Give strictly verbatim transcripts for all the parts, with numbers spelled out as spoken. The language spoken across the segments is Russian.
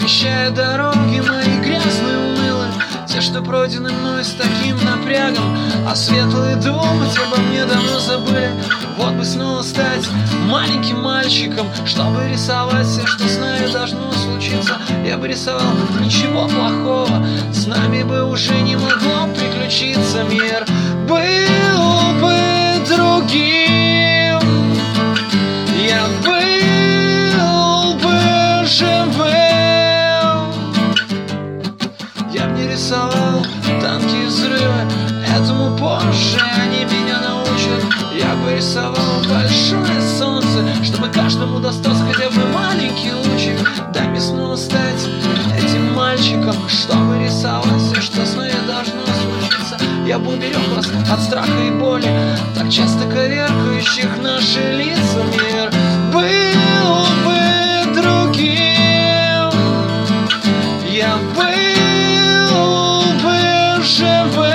освещая дороги мои грязные, унылые, те, что пройдены мной с таким напрягом. А светлые думать обо мне давно забыли. Вот бы снова стать маленьким мальчиком, чтобы рисовать все, что с нами должно случиться. Я бы рисовал ничего плохого, с нами бы уже не могло приключиться. Мир был бы другим, я был бы живым. Я б не рисовал танки и взрывы, этому позже они меня научат. Я бы рисовал большое солнце, чтобы каждому достался хотя бы маленький лучик. Дай мне снова стать этим мальчиком, чтобы рисовать все, что с нами должно случиться. Я бы уберег вас от страха и боли, так часто коверкающих наши лица. Мир был бы другим, я был бы живым.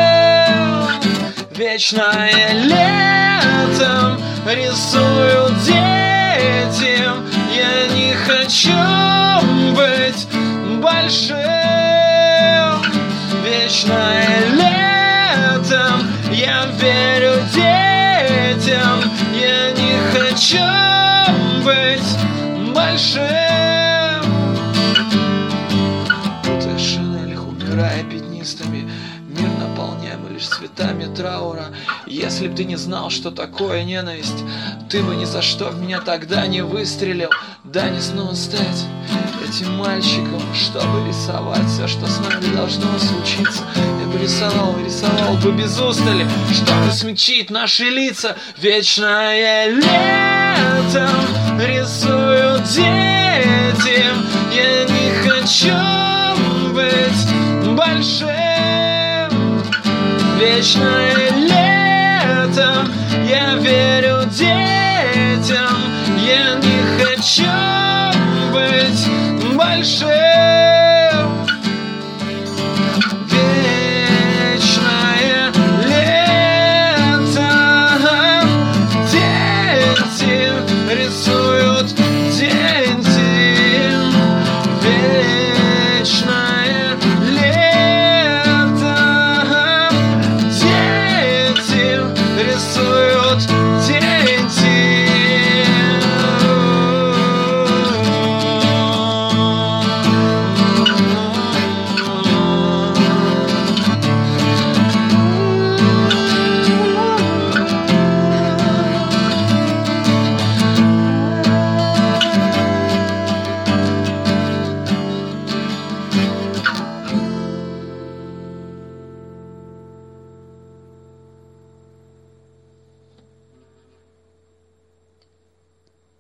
Вечное летом рисую детям, я не хочу быть большим. Вечное летом я верю детям, я не хочу быть большим. Путая шинелях, умирая пятнистыми, мир наполняемый лишь цветами траура. Если б ты не знал, что такое ненависть, ты бы ни за что в меня тогда не выстрелил. Дай мне снова стать этим мальчиком, чтобы рисовать все, что с нами должно случиться. Я бы рисовал, рисовал бы без устали, чтобы смягчить наши лица. Вечное летом рисую детям, я не хочу быть большим. Вечное летом я верю детям, я не хочу быть большим. Вечное лето, дети рисуют.